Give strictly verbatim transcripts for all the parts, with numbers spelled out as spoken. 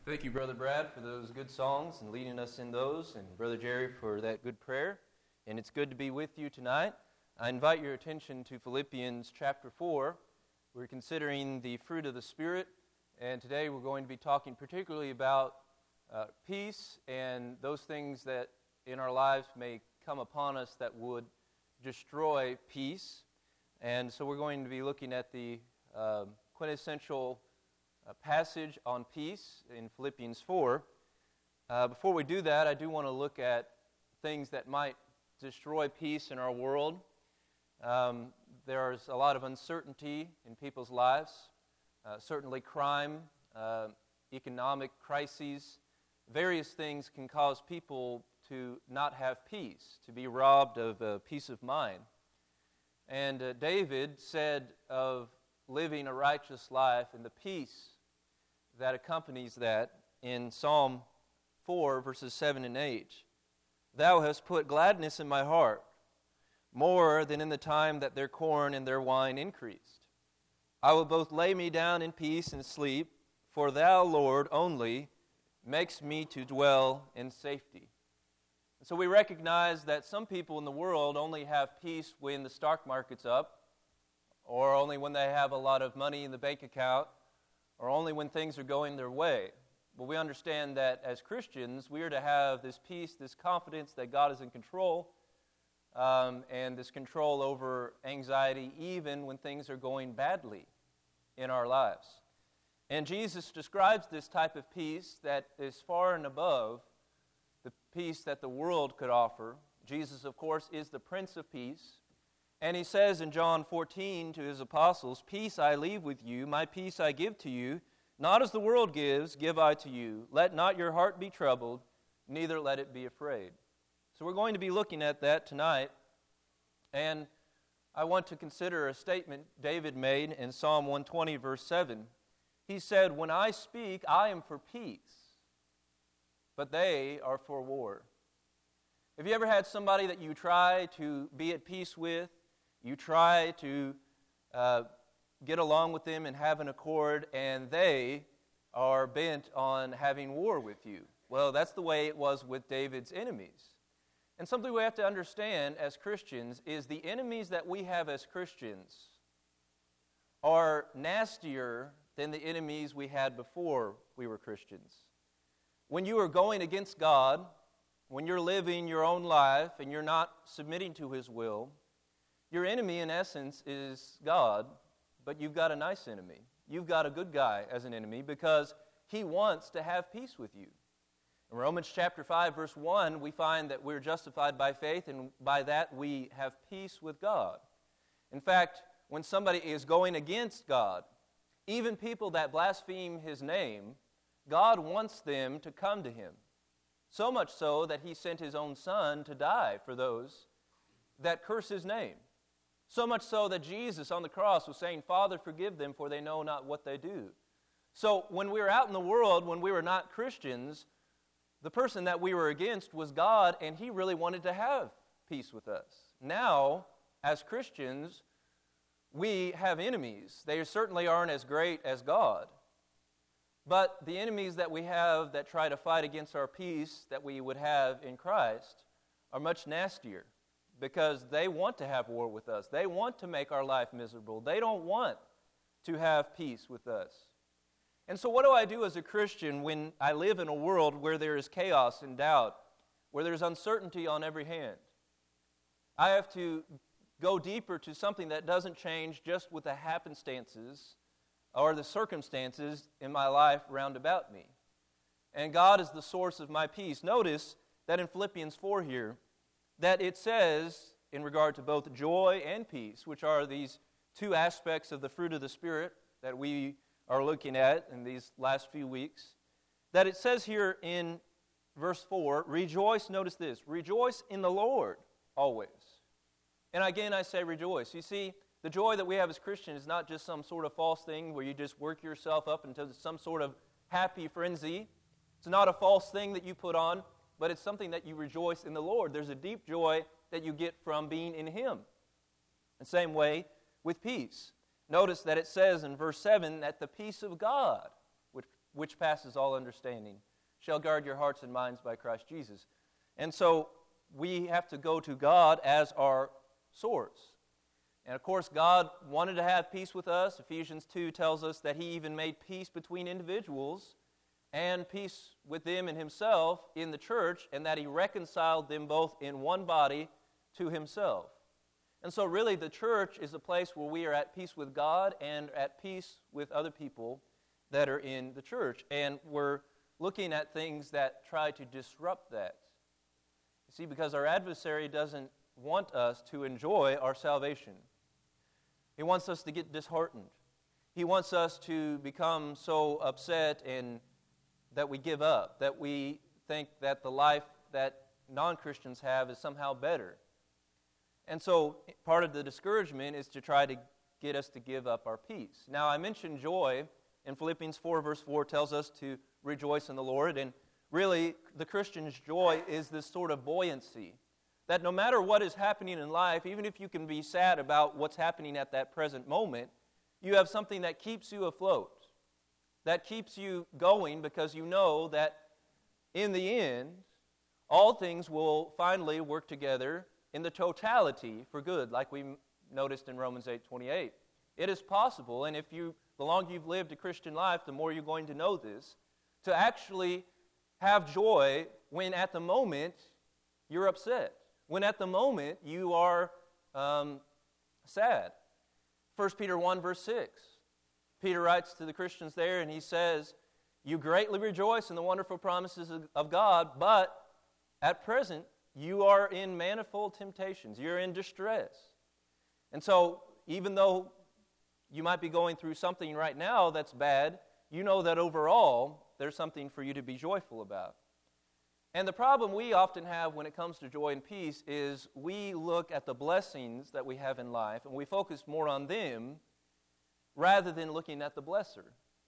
Thank you, Brother Brad, for those good songs and leading us in those, and Brother Jerry for that good prayer. And it's good to be with you tonight. I invite your attention to Philippians chapter four. We're considering the fruit of the Spirit, and today we're going to be talking particularly about uh, peace and those things that in our lives may come upon us that would destroy peace. And so we're going to be looking at the uh, quintessential uh, passage on peace in Philippians four. Uh, before we do that, I do want to look at things that might destroy peace in our world. Um, there's a lot of uncertainty in people's lives, uh, certainly crime, uh, economic crises. Various things can cause people to not have peace, to be robbed of uh, peace of mind. And uh, David said of living a righteous life and the peace that accompanies that in Psalm four, verses seven and eight. Thou hast put gladness in my heart, more than in the time that their corn and their wine increased. I will both lay me down in peace and sleep, for thou, Lord, only makes me to dwell in safety. And so we recognize that some people in the world only have peace when the stock market's up, or only when they have a lot of money in the bank account, or only when things are going their way. But we understand that as Christians, we are to have this peace, this confidence that God is in control, um, and this control over anxiety even when things are going badly in our lives. And Jesus describes this type of peace that is far and above the peace that the world could offer. Jesus, of course, is the Prince of Peace. And he says in John fourteen to his apostles, "Peace I leave with you, my peace I give to you. Not as the world gives, give I to you. Let not your heart be troubled, neither let it be afraid." So we're going to be looking at that tonight. And I want to consider a statement David made in Psalm one twenty, verse seven. He said, "When I speak, I am for peace, but they are for war." Have you ever had somebody that you try to be at peace with? You try to uh, get along with them and have an accord, and they are bent on having war with you. Well, that's the way it was with David's enemies. And something we have to understand as Christians is the enemies that we have as Christians are nastier than the enemies we had before we were Christians. When you are going against God, when you're living your own life and you're not submitting to His will, your enemy in essence is God, but you've got a nice enemy. You've got a good guy as an enemy because he wants to have peace with you. In Romans chapter five, verse one, we find that we're justified by faith, and by that we have peace with God. In fact, when somebody is going against God, even people that blaspheme His name, God wants them to come to Him. So much so that He sent His own Son to die for those that curse His name. So much so that Jesus on the cross was saying, "Father, forgive them, for they know not what they do." So when we were out in the world, when we were not Christians, the person that we were against was God, and He really wanted to have peace with us. Now, as Christians, we have enemies. They certainly aren't as great as God. But the enemies that we have that try to fight against our peace that we would have in Christ are much nastier, because they want to have war with us. They want to make our life miserable. They don't want to have peace with us. And so what do I do as a Christian when I live in a world where there is chaos and doubt, where there's uncertainty on every hand? I have to go deeper to something that doesn't change just with the happenstances or the circumstances in my life round about me. And God is the source of my peace. Notice that in Philippians four here, that it says, in regard to both joy and peace, which are these two aspects of the fruit of the Spirit that we are looking at in these last few weeks, that it says here in verse four, rejoice, notice this, rejoice in the Lord always. And again, I say rejoice. You see, the joy that we have as Christians is not just some sort of false thing where you just work yourself up into some sort of happy frenzy. It's not a false thing that you put on, but it's something that you rejoice in the Lord. There's a deep joy that you get from being in Him. The same way with peace. Notice that it says in verse seven that the peace of God, which which passes all understanding, shall guard your hearts and minds by Christ Jesus. And so we have to go to God as our source. And of course, God wanted to have peace with us. Ephesians two tells us that He even made peace between individuals and peace with them and Himself in the church, and that He reconciled them both in one body to Himself. And so really the church is a place where we are at peace with God and at peace with other people that are in the church. And we're looking at things that try to disrupt that. You see, because our adversary doesn't want us to enjoy our salvation. He wants us to get disheartened. He wants us to become so upset and that we give up, that we think that the life that non-Christians have is somehow better. And so part of the discouragement is to try to get us to give up our peace. Now, I mentioned joy, and Philippians four verse four tells us to rejoice in the Lord, and really the Christian's joy is this sort of buoyancy, that no matter what is happening in life, even if you can be sad about what's happening at that present moment, you have something that keeps you afloat, that keeps you going, because you know that in the end, all things will finally work together in the totality for good, like we noticed in Romans eight twenty-eight. It is possible, and if you, the longer you've lived a Christian life, the more you're going to know this, to actually have joy when at the moment you're upset, when at the moment you are um, sad. First Peter one verse six. Peter writes to the Christians there, and he says, "You greatly rejoice in the wonderful promises of, of God, but at present you are in manifold temptations. You're in distress." And so, even though you might be going through something right now that's bad, you know that overall there's something for you to be joyful about. And the problem we often have when it comes to joy and peace is we look at the blessings that we have in life and we focus more on them rather than looking at the blesser.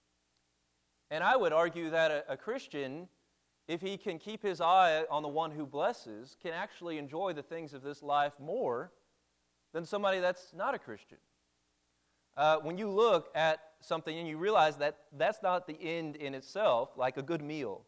And I would argue that a, a Christian, if he can keep his eye on the one who blesses, can actually enjoy the things of this life more than somebody that's not a Christian. Uh, when you look at something and you realize that that's not the end in itself, like a good meal,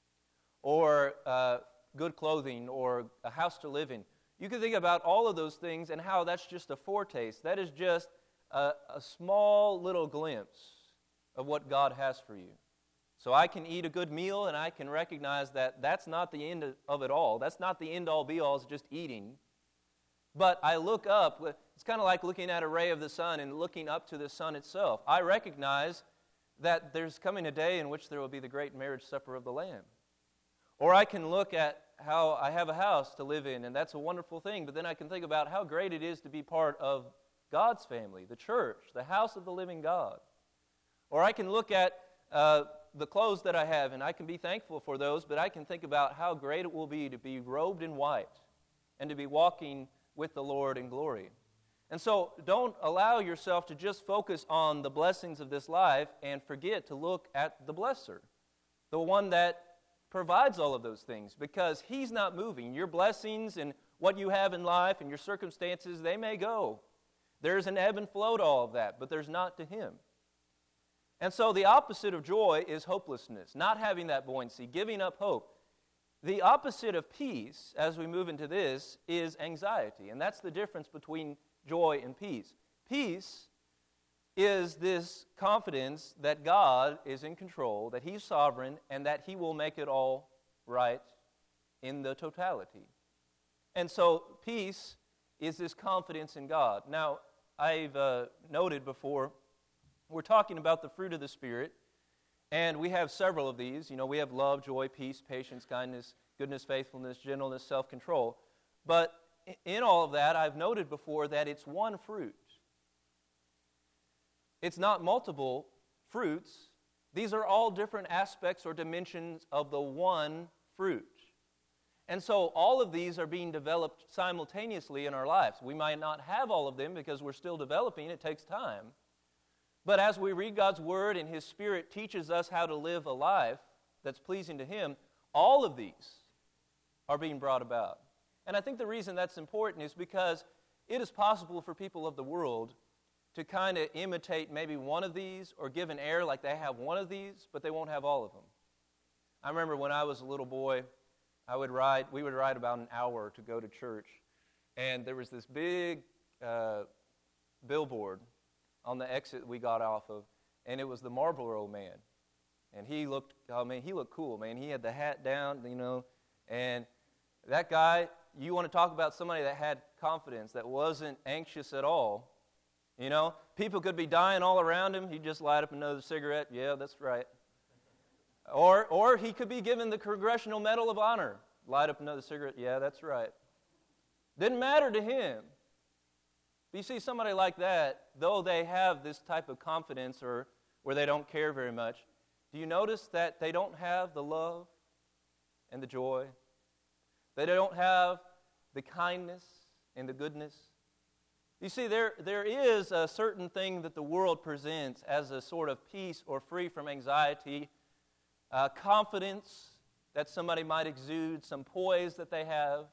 or uh, good clothing, or a house to live in, you can think about all of those things and how that's just a foretaste. That is just a, a small little glimpse of what God has for you. So I can eat a good meal and I can recognize that that's not the end of it all. That's not the end-all be-all, it's just eating. But I look up, it's kind of like looking at a ray of the sun and looking up to the sun itself. I recognize that there's coming a day in which there will be the great marriage supper of the Lamb. Or I can look at how I have a house to live in, and that's a wonderful thing, but then I can think about how great it is to be part of God's family, the church, the house of the living God. Or I can look at uh, the clothes that I have, and I can be thankful for those, but I can think about how great it will be to be robed in white and to be walking with the Lord in glory. And so don't allow yourself to just focus on the blessings of this life and forget to look at the blesser, the one that provides all of those things, because He's not moving. Your blessings and what you have in life and your circumstances, they may go. There's an ebb and flow to all of that, but there's not to Him. And so the opposite of joy is hopelessness, not having that buoyancy, giving up hope. The opposite of peace, as we move into this, is anxiety. And that's the difference between joy and peace. Peace is this confidence that God is in control, that He's sovereign, and that He will make it all right in the totality. And so peace is this confidence in God. Now, I've uh, noted before, we're talking about the fruit of the Spirit, and we have several of these. You know, we have love, joy, peace, patience, kindness, goodness, faithfulness, gentleness, self-control. But in all of that, I've noted before that it's one fruit. It's not multiple fruits. These are all different aspects or dimensions of the one fruit. And so all of these are being developed simultaneously in our lives. We might not have all of them because we're still developing. It takes time. But as we read God's Word and His Spirit teaches us how to live a life that's pleasing to Him, all of these are being brought about. And I think the reason that's important is because it is possible for people of the world to kind of imitate maybe one of these or give an air like they have one of these, but they won't have all of them. I remember when I was a little boy, I would ride, we would ride about an hour to go to church, and there was this big uh, billboard on the exit we got off of, and it was the Marlboro Man. And he looked, oh man, he looked cool, man. He had the hat down, you know, and that guy, you want to talk about somebody that had confidence, that wasn't anxious at all. You know, people could be dying all around him. He'd just light up another cigarette. Yeah, that's right. Or, or he could be given the Congressional Medal of Honor. Light up another cigarette. Yeah, that's right. Didn't matter to him. But you see, somebody like that, though they have this type of confidence or where they don't care very much, do you notice that they don't have the love and the joy? They don't have the kindness and the goodness? You see, there, there is a certain thing that the world presents as a sort of peace or free from anxiety, uh, confidence that somebody might exude, some poise that they have.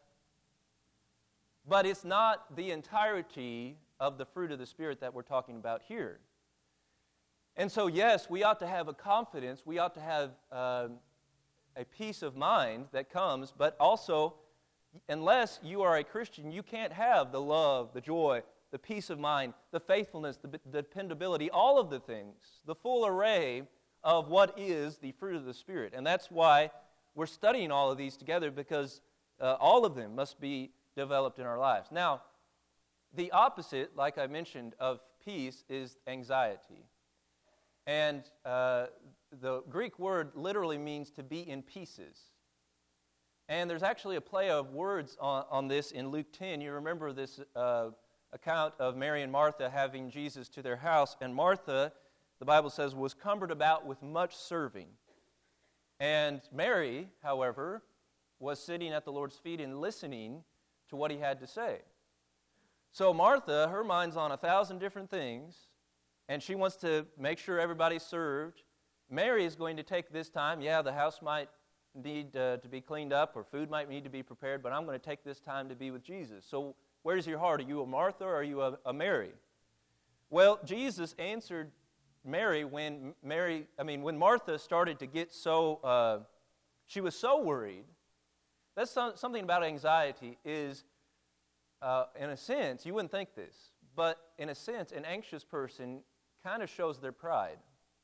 But it's not the entirety of the fruit of the Spirit that we're talking about here. And so, yes, we ought to have a confidence, we ought to have uh, a peace of mind that comes, but also, unless you are a Christian, you can't have the love, the joy, the peace of mind, the faithfulness, the dependability, all of the things, the full array of what is the fruit of the Spirit. And that's why we're studying all of these together, because uh, all of them must be developed in our lives. Now, the opposite, like I mentioned, of peace is anxiety. And uh, the Greek word literally means to be in pieces. And there's actually a play of words on, on this in Luke ten. You remember this uh, account of Mary and Martha having Jesus to their house. And Martha, the Bible says, was cumbered about with much serving. And Mary, however, was sitting at the Lord's feet and listening to what he had to say. So Martha, her mind's on a thousand different things, and she wants to make sure everybody's served. Mary is going to take this time. Yeah, the house might need uh, to be cleaned up, or food might need to be prepared, but I'm going to take this time to be with Jesus. So where's your heart? Are you a Martha or are you a, a Mary? Well, Jesus answered Mary when Mary, I mean, when Martha started to get so, uh, she was so worried. That's some, something about anxiety is, uh, in a sense, you wouldn't think this, but in a sense, an anxious person kind of shows their pride.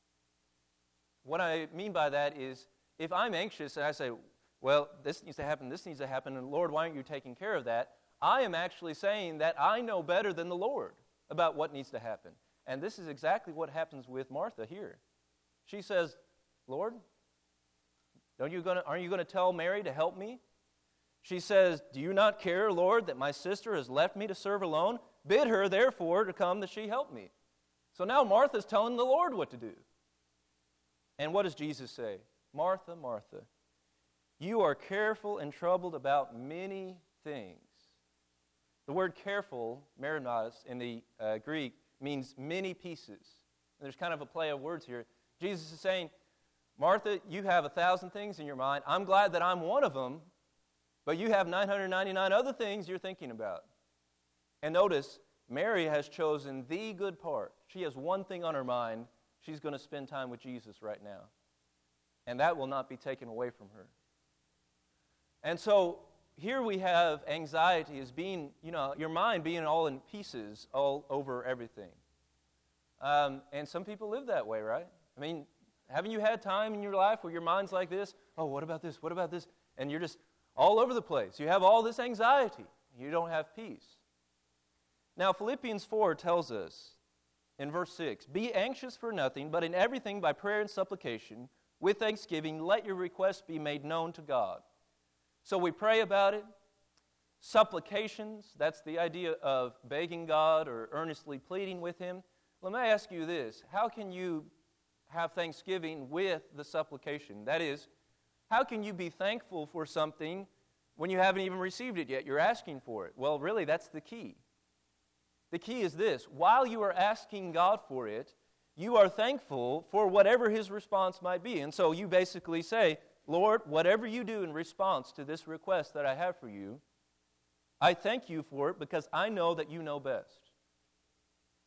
What I mean by that is, if I'm anxious and I say, well, this needs to happen, this needs to happen, and Lord, why aren't you taking care of that? I am actually saying that I know better than the Lord about what needs to happen. And this is exactly what happens with Martha here. She says, Lord, don't you gonna, aren't you going to tell Mary to help me? She says, do you not care, Lord, that my sister has left me to serve alone? Bid her, therefore, to come that she help me. So now Martha's telling the Lord what to do. And what does Jesus say? Martha, Martha, you are careful and troubled about many things. The word careful, merimnos, in the uh, Greek, means many pieces. And there's kind of a play of words here. Jesus is saying, Martha, you have a thousand things in your mind. I'm glad that I'm one of them, but you have nine hundred ninety-nine other things you're thinking about. And notice, Mary has chosen the good part. She has one thing on her mind. She's going to spend time with Jesus right now. And that will not be taken away from her. And so, here we have anxiety as being, you know, your mind being all in pieces all over everything. Um, and some people live that way, right? I mean, haven't you had time in your life where your mind's like this? Oh, what about this? What about this? And you're just all over the place. You have all this anxiety. You don't have peace. Now, Philippians four tells us in verse six, be anxious for nothing, but in everything by prayer and supplication, with thanksgiving, let your requests be made known to God. So we pray about it. Supplications, that's the idea of begging God or earnestly pleading with Him. Let me ask you this. How can you have thanksgiving with the supplication? That is, how can you be thankful for something when you haven't even received it yet? You're asking for it. Well, really, that's the key. The key is this. While you are asking God for it, you are thankful for whatever His response might be. And so you basically say, Lord, whatever you do in response to this request that I have for you, I thank you for it because I know that you know best.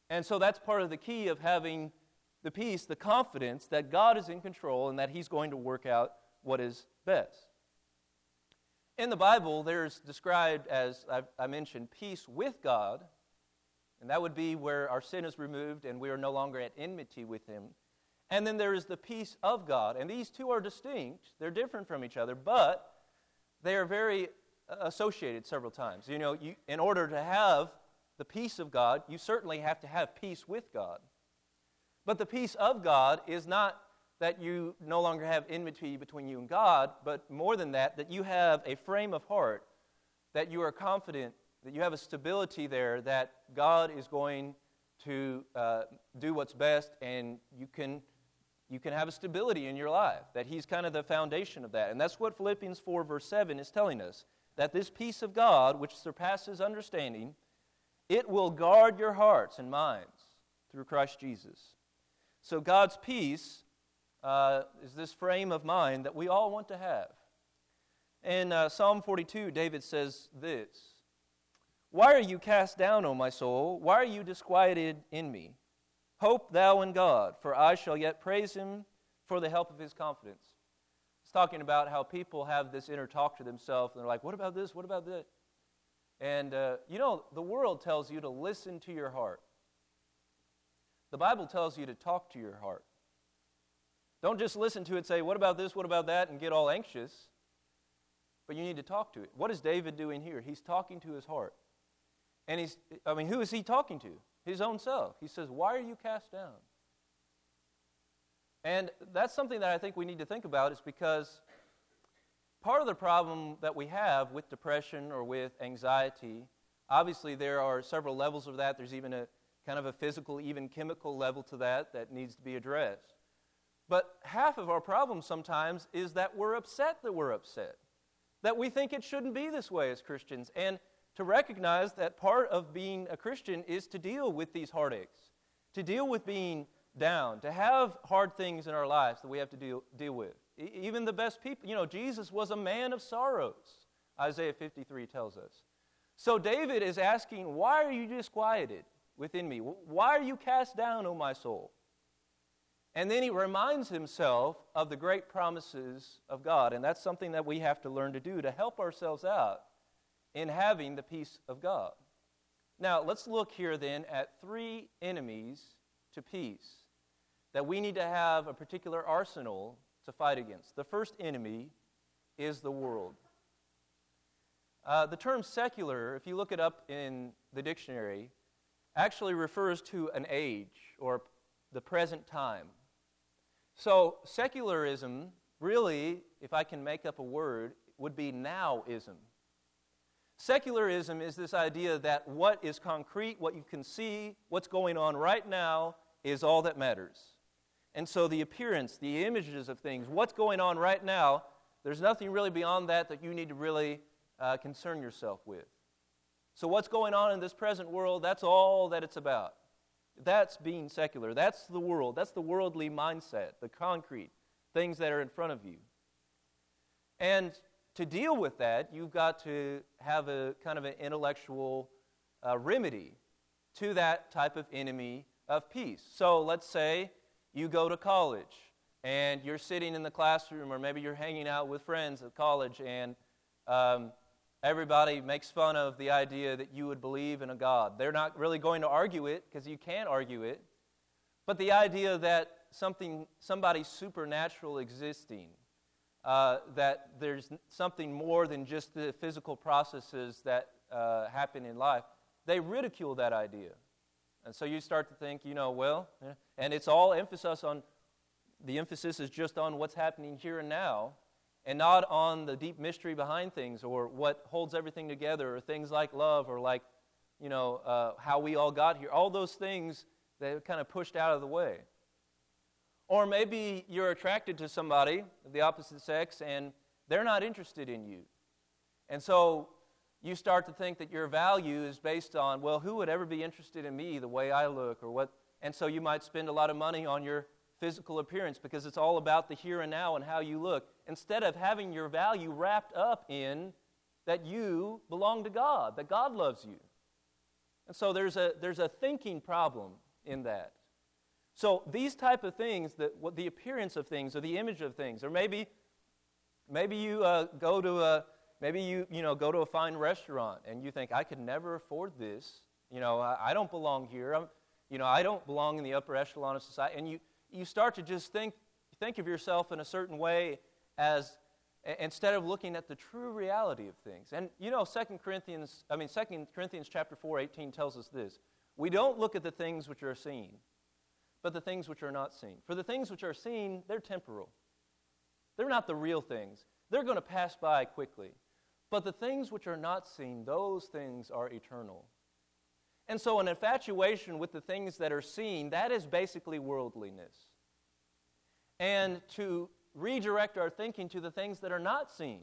And so that's part of the key of having the peace, the confidence that God is in control and that He's going to work out what is best. In the Bible, there's described, as I've, I mentioned, peace with God, and that would be where our sin is removed and we are no longer at enmity with Him. And then there is the peace of God, and these two are distinct. They're different from each other, but they are very associated several times. You know, you, in order to have the peace of God, you certainly have to have peace with God. But the peace of God is not that you no longer have enmity between you and God, but more than that, that you have a frame of heart, that you are confident, that you have a stability there, that God is going to uh, do what's best, and you can you can have a stability in your life, that He's kind of the foundation of that. And that's what Philippians four, verse seven is telling us, that this peace of God, which surpasses understanding, it will guard your hearts and minds through Christ Jesus. So God's peace uh, is this frame of mind that we all want to have. In uh, Psalm forty-two, David says this, "Why are you cast down, O my soul? Why are you disquieted in me? Hope thou in God, for I shall yet praise Him for the help of His confidence." It's talking about how people have this inner talk to themselves, and they're like, what about this, what about that? And, uh, you know, the world tells you to listen to your heart. The Bible tells you to talk to your heart. Don't just listen to it, say, what about this, what about that, and get all anxious. But you need to talk to it. What is David doing here? He's talking to his heart. And he's, I mean, who is he talking to? His own self. He says, why are you cast down? And that's something that I think we need to think about, is because part of the problem that we have with depression or with anxiety, obviously there are several levels of that. There's even a kind of a physical, even chemical level to that that needs to be addressed. But half of our problem sometimes is that we're upset that we're upset, that we think it shouldn't be this way as Christians, and to recognize that part of being a Christian is to deal with these heartaches, to deal with being down, to have hard things in our lives that we have to deal, deal with. E- even the best people, you know, Jesus was a man of sorrows, Isaiah fifty-three tells us. So David is asking, why are you disquieted within me? Why are you cast down, O my soul? And then he reminds himself of the great promises of God, and that's something that we have to learn to do to help ourselves out in having the peace of God. Now, let's look here then at three enemies to peace that we need to have a particular arsenal to fight against. The first enemy is the world. Uh, the term secular, if you look it up in the dictionary, actually refers to an age or the present time. So secularism, really, if I can make up a word, would be nowism. Secularism is this idea that what is concrete, what you can see, what's going on right now is all that matters. And so the appearance, the images of things, what's going on right now, there's nothing really beyond that that you need to really uh, concern yourself with. So what's going on in this present world, that's all that it's about. That's being secular. That's the world. That's the worldly mindset, the concrete things that are in front of you. And to deal with that, you've got to have a kind of an intellectual uh, remedy to that type of enemy of peace. So let's say you go to college and you're sitting in the classroom, or maybe you're hanging out with friends at college, and um, everybody makes fun of the idea that you would believe in a God. They're not really going to argue it because you can't argue it. But the idea that something, somebody supernatural existing, uh, that there's something more than just the physical processes that uh, happen in life, they ridicule that idea. And so you start to think, you know, well, eh, and it's all emphasis on, the emphasis is just on what's happening here and now, and not on the deep mystery behind things, or what holds everything together, or things like love, or like, you know, uh, how we all got here. All those things that are kind of pushed out of the way. Or maybe you're attracted to somebody of the opposite sex, and they're not interested in you. And so you start to think that your value is based on, well, who would ever be interested in me the way I look, or what? And so you might spend a lot of money on your physical appearance because it's all about the here and now and how you look, instead of having your value wrapped up in that you belong to God, that God loves you. And so there's a there's a thinking problem in that. So these type of things, that what the appearance of things or the image of things, or maybe maybe you uh, go to a maybe you you know go to a fine restaurant and you think, I could never afford this. You know, I, I don't belong here. I'm, you know, I don't belong in the upper echelon of society. And you you start to just think think of yourself in a certain way as instead of looking at the true reality of things. And you know, Second Corinthians, I mean Second Corinthians chapter four, eighteen tells us this. We don't look at the things which are seen, but the things which are not seen. For the things which are seen, they're temporal. They're not the real things. They're going to pass by quickly. But the things which are not seen, those things are eternal. And so an infatuation with the things that are seen, that is basically worldliness. And to redirect our thinking to the things that are not seen,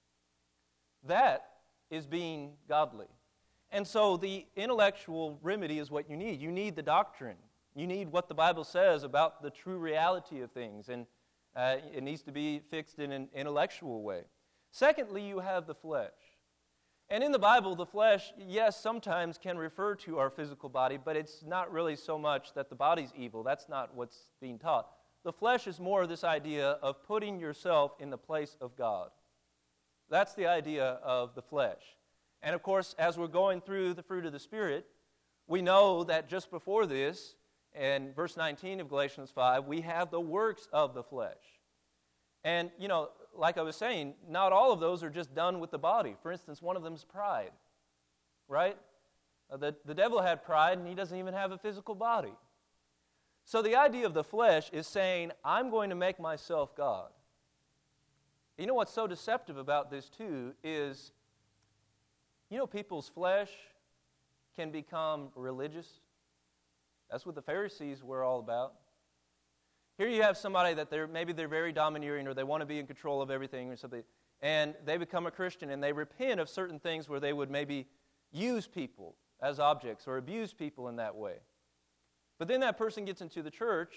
that is being godly. And so the intellectual remedy is what you need. You need the doctrine. You need what the Bible says about the true reality of things, and uh, it needs to be fixed in an intellectual way. Secondly, you have the flesh. And in the Bible, the flesh, yes, sometimes can refer to our physical body, but it's not really so much that the body's evil. That's not what's being taught. The flesh is more this idea of putting yourself in the place of God. That's the idea of the flesh. And of course, as we're going through the fruit of the Spirit, we know that just before this, in verse nineteen of Galatians five, we have the works of the flesh. And, you know, like I was saying, not all of those are just done with the body. For instance, one of them is pride, right? Uh, the, the devil had pride, and he doesn't even have a physical body. So the idea of the flesh is saying, I'm going to make myself God. You know what's so deceptive about this, too, is, you know, people's flesh can become religious. That's what the Pharisees were all about. Here you have somebody that they're maybe they're very domineering, or they want to be in control of everything or something, and they become a Christian and they repent of certain things where they would maybe use people as objects or abuse people in that way. But then that person gets into the church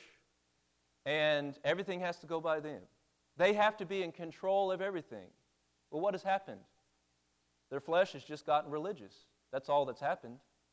and everything has to go by them. They have to be in control of everything. Well, what has happened? Their flesh has just gotten religious. That's all that's happened.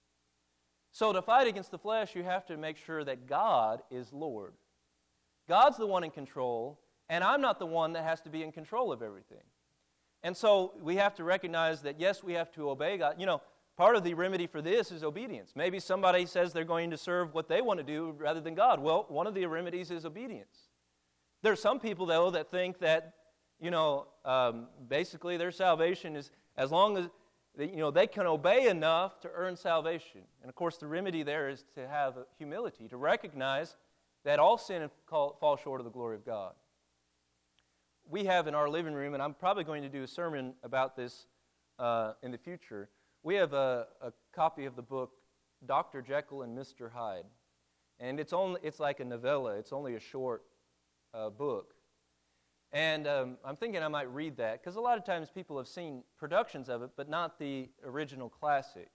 So to fight against the flesh, you have to make sure that God is Lord. God's the one in control, and I'm not the one that has to be in control of everything. And so we have to recognize that, yes, we have to obey God. You know, part of the remedy for this is obedience. Maybe somebody says they're going to serve what they want to do rather than God. Well, one of the remedies is obedience. There are some people, though, that think that, you know, um, basically their salvation is as long as, you know, they can obey enough to earn salvation. And, of course, the remedy there is to have humility, to recognize that all sin falls short of the glory of God. We have in our living room, and I'm probably going to do a sermon about this uh, in the future, we have a, a copy of the book Doctor Jekyll and Mister Hyde. And it's only it's like a novella. It's only a short uh, book. And um, I'm thinking I might read that, because a lot of times people have seen productions of it, but not the original classic.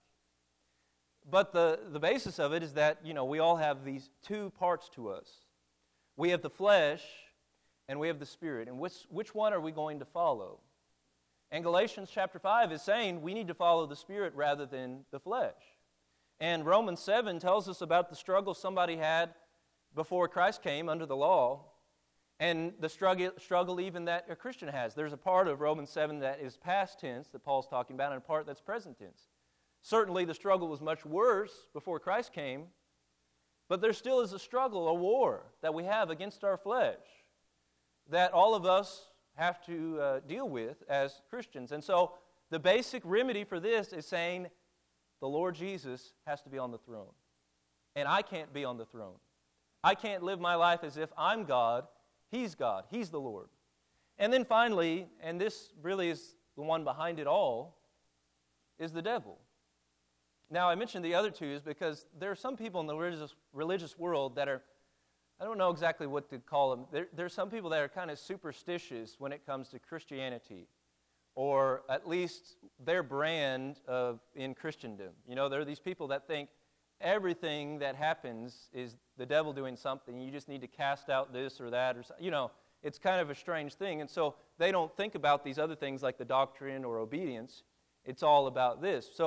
But the, the basis of it is that, you know, we all have these two parts to us. We have the flesh and we have the spirit. And which, which one are we going to follow? And Galatians chapter five is saying we need to follow the spirit rather than the flesh. And Romans seven tells us about the struggle somebody had before Christ came under the law, and the struggle, struggle even that a Christian has. There's a part of Romans seven that is past tense that Paul's talking about, and a part that's present tense. Certainly the struggle was much worse before Christ came, but there still is a struggle, a war that we have against our flesh that all of us have to uh, deal with as Christians. And so the basic remedy for this is saying the Lord Jesus has to be on the throne. And I can't be on the throne. I can't live my life as if I'm God. He's God. He's the Lord. And then finally, and this really is the one behind it all, is the devil. Now, I mentioned the other two is because there are some people in the religious, religious world that are, I don't know exactly what to call them. There, there are some people that are kind of superstitious when it comes to Christianity, or at least their brand of in Christendom. You know, there are these people that think everything that happens is the devil doing something. You just need to cast out this or that, or you know, it's kind of a strange thing. And so they don't think about these other things like the doctrine or obedience. It's all about this. So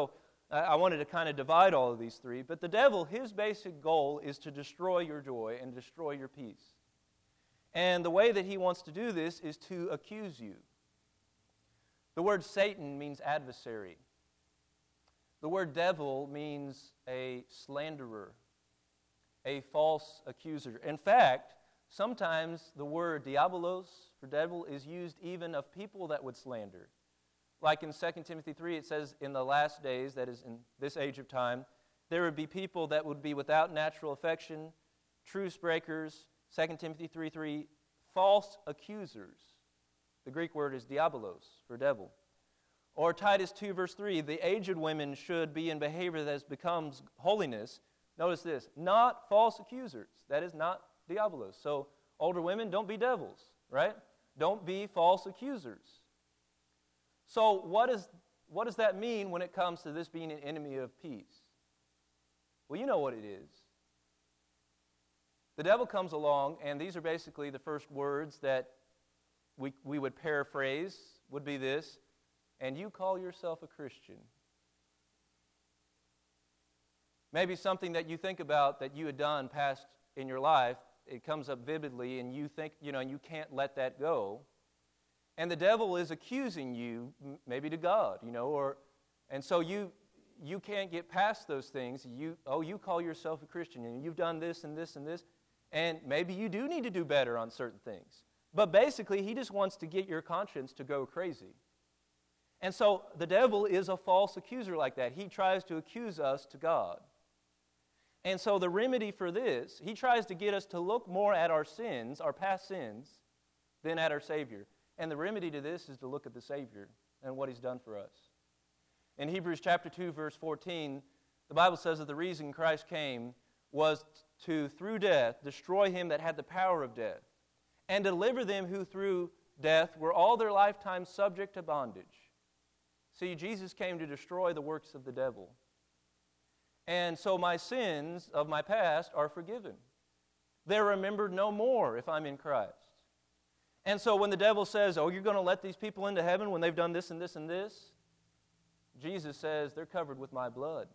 I, I wanted to kind of divide all of these three. But the devil, his basic goal is to destroy your joy and destroy your peace. And the way that he wants to do this is to accuse you. The word Satan means adversary. The word devil means a slanderer, a false accuser. In fact, sometimes the word diabolos for devil is used even of people that would slander. Like in Second Timothy three, it says, in the last days, that is in this age of time, there would be people that would be without natural affection, truce breakers, Second Timothy three three, false accusers. The Greek word is diabolos for devil. Or Titus two verse three, the aged women should be in behavior that becomes holiness. Notice this, not false accusers. That is not diabolos. So older women, don't be devils, right? Don't be false accusers. So what is what does that mean when it comes to this being an enemy of peace? Well, you know what it is. The devil comes along, and these are basically the first words that we, we would paraphrase, would be this, and you call yourself a Christian. Maybe something that you think about that you had done past in your life, it comes up vividly, and you think, you know, and you can't let that go. And the devil is accusing you, maybe to God, you know, or, and so you you can't get past those things. You, oh, you call yourself a Christian, and you've done this and this and this, and maybe you do need to do better on certain things. But basically, he just wants to get your conscience to go crazy. And so the devil is a false accuser like that. He tries to accuse us to God. And so the remedy for this, he tries to get us to look more at our sins, our past sins, than at our Savior. And the remedy to this is to look at the Savior and what He's done for us. In Hebrews chapter two, verse fourteen, the Bible says that the reason Christ came was to, through death, destroy him that had the power of death, and deliver them who through death were all their lifetime subject to bondage. See, Jesus came to destroy the works of the devil. And so my sins of my past are forgiven. They're remembered no more if I'm in Christ. And so when the devil says, oh, you're going to let these people into heaven when they've done this and this and this, Jesus says they're covered with my blood.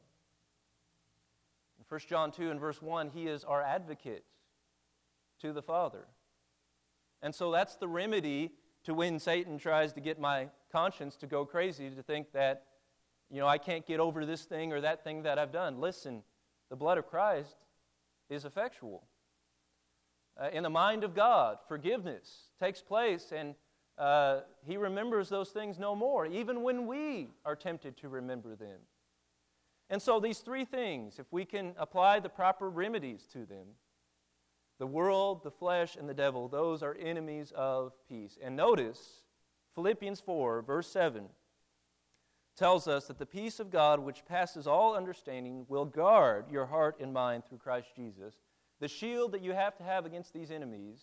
In First John two and verse one, He is our advocate to the Father. And so that's the remedy to when Satan tries to get my conscience to go crazy, to think that, you know, I can't get over this thing or that thing that I've done. Listen, the blood of Christ is effectual. Uh, in the mind of God, forgiveness takes place, and uh, He remembers those things no more, even when we are tempted to remember them. And so these three things, if we can apply the proper remedies to them, the world, the flesh, and the devil, those are enemies of peace. And notice, Philippians four, verse seven, tells us that the peace of God, which passes all understanding, will guard your heart and mind through Christ Jesus. The shield that you have to have against these enemies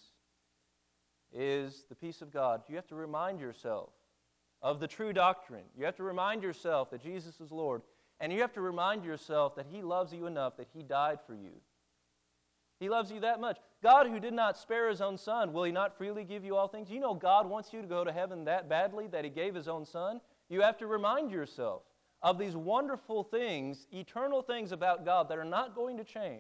is the peace of God. You have to remind yourself of the true doctrine. You have to remind yourself that Jesus is Lord. And you have to remind yourself that He loves you enough that He died for you. He loves you that much. God, who did not spare His own Son, will He not freely give you all things? You know God wants you to go to heaven that badly that He gave His own Son. You have to remind yourself of these wonderful things, eternal things about God that are not going to change,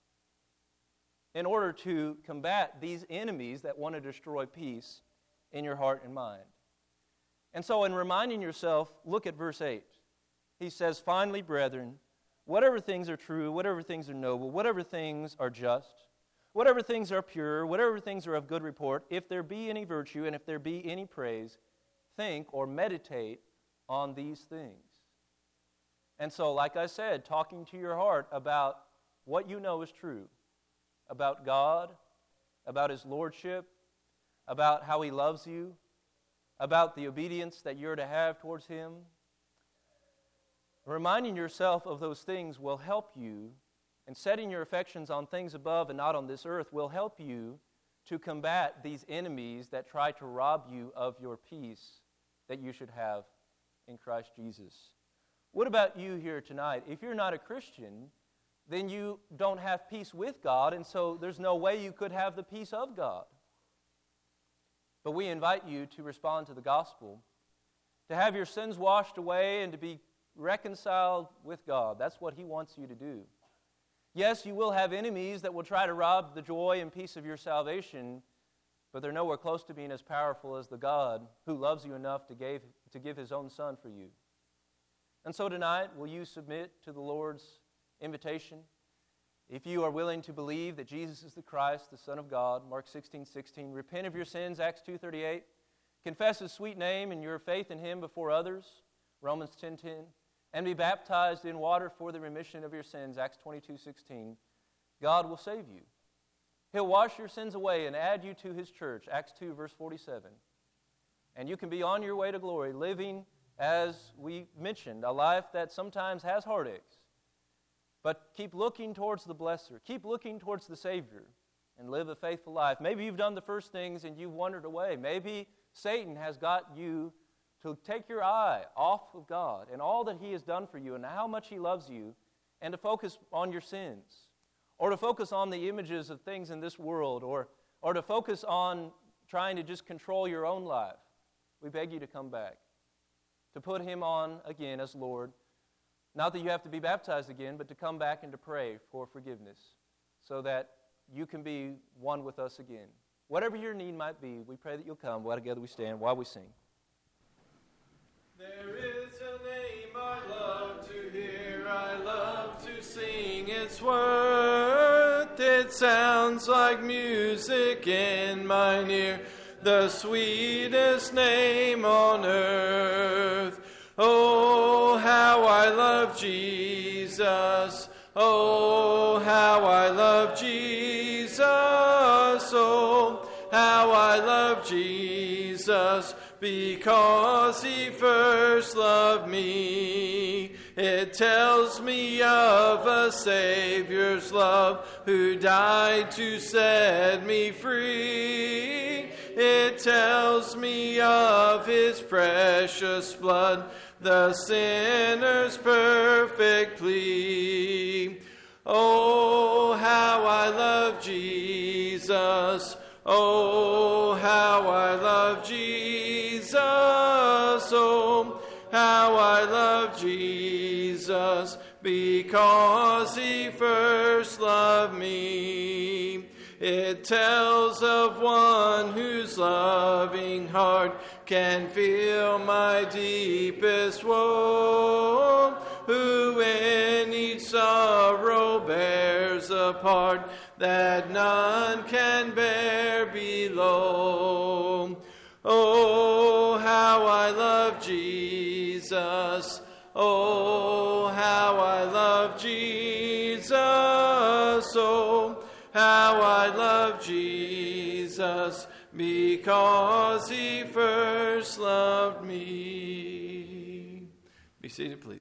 in order to combat these enemies that want to destroy peace in your heart and mind. And so in reminding yourself, look at verse eight. He says, finally, brethren, whatever things are true, whatever things are noble, whatever things are just, whatever things are pure, whatever things are of good report, if there be any virtue and if there be any praise, think or meditate on these things. And so, like I said, talking to your heart about what you know is true, about God, about His lordship, about how He loves you, about the obedience that you're to have towards Him. Reminding yourself of those things will help you, and setting your affections on things above and not on this earth will help you to combat these enemies that try to rob you of your peace that you should have in Christ Jesus. What about you here tonight? If you're not a Christian, then you don't have peace with God, and so there's no way you could have the peace of God. But we invite you to respond to the gospel, to have your sins washed away and to be reconciled with God. That's what He wants you to do. Yes, you will have enemies that will try to rob the joy and peace of your salvation, but they're nowhere close to being as powerful as the God who loves you enough to give, to give His own Son for you. And so tonight, will you submit to the Lord's invitation? If you are willing to believe that Jesus is the Christ, the Son of God, Mark sixteen sixteen, repent of your sins, Acts two thirty-eight, confess His sweet name and your faith in Him before others, Romans ten ten, and be baptized in water for the remission of your sins, Acts twenty-two sixteen, God will save you. He'll wash your sins away and add you to His church, Acts two verse forty-seven. And you can be on your way to glory, living, as we mentioned, a life that sometimes has heartaches. But keep looking towards the Blesser. Keep looking towards the Savior and live a faithful life. Maybe you've done the first things and you've wandered away. Maybe Satan has got you to take your eye off of God and all that He has done for you and how much He loves you, and to focus on your sins, or to focus on the images of things in this world, or, or to focus on trying to just control your own life. We beg you to come back, to put Him on again as Lord. Not that you have to be baptized again, but to come back and to pray for forgiveness so that you can be one with us again. Whatever your need might be, we pray that you'll come. While together we stand, while we sing. There is a name I love to hear, I love to sing its worth. It sounds like music in mine ear, the sweetest name on earth. Oh, how I love Jesus. Oh, how I love Jesus. Oh, how I love Jesus, because He first loved me. It tells me of a Savior's love who died to set me free. It tells me of His precious blood, the sinner's perfect plea. Oh, how I love Jesus. Oh, how I love Jesus. Oh, how I love Jesus, because He first loved me. It tells of one whose loving heart can feel my deepest woe, who in each sorrow bears a part that none can bear below. Oh, how I love Jesus. Oh, how I love Jesus. Oh, how I love Jesus, because He first loved me. Be seated, please.